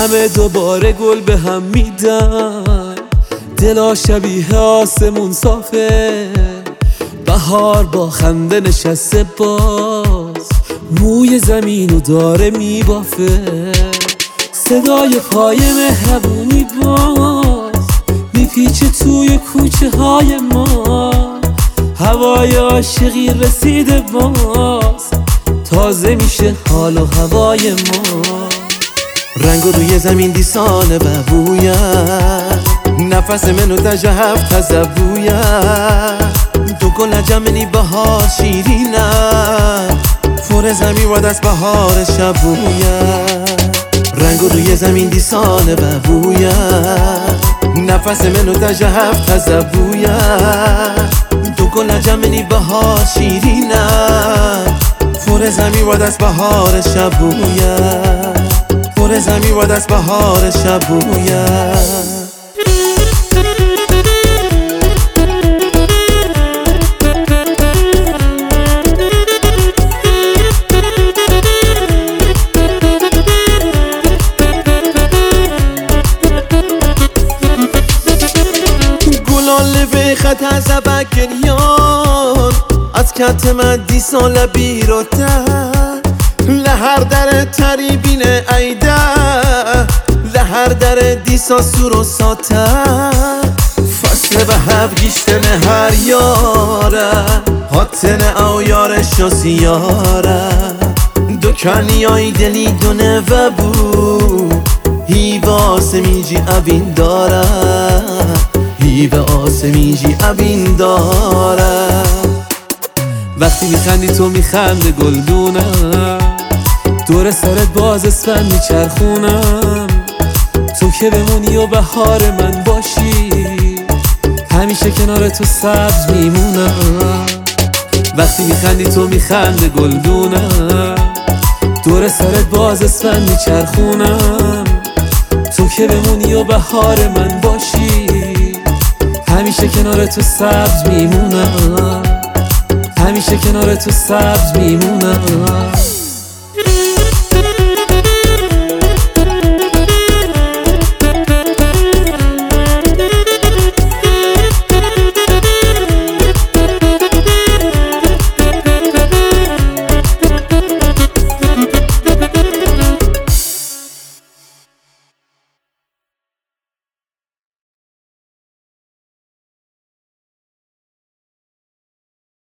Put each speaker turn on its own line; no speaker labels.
همه دوباره گل به هم میدن، دلا شبیه آسمون صافه، بهار با خنده نشسته باز، موی زمینو داره میبافه، صدای پای مهربونی باز میپیچه توی کوچه های ما، هوای عاشقی رسیده باز، تازه میشه حال و هوای ما.
رنگو روی زمین دیسانه و بویه، نفس منو تجه هفت تزه بویه، تو گل جمنی بهار شیرینه، فور زمین و دست بهار شبویه. رنگو روی زمین دیسانه و بویه، نفس منو تجه هفت تزه بویه، تو گل جمنی بهار شیرینه، فور زمین و دست بهار شبویه، فور زمین و دست بهار شبویه. خط از بگریان از کت من دی سال بیروته، لهر در تری بینه ایده، لهر در دیسا سور و ساته، فصل به هف گیشتن هر یاره، هاتن او یارش و سیاره، دکانی های دلی دونه و بو، هیو آسمیجی ابین داره، هیو آسمیجی ابین داره.
وقتی میخندی تو میخنده گلدونم، دور سرت باز اسفند میچرخونم، تو که بمونی و بهار من باشی، همیشه کنار تو سبز میمونم. وقتی میخندی تو میخنده گلدونم، دور سرت باز اسفند میچرخونم، تو که بمونی و بهار من باشی، همیشه کنار تو سبز میمونم، همیشه کنار تو سبز میمونم.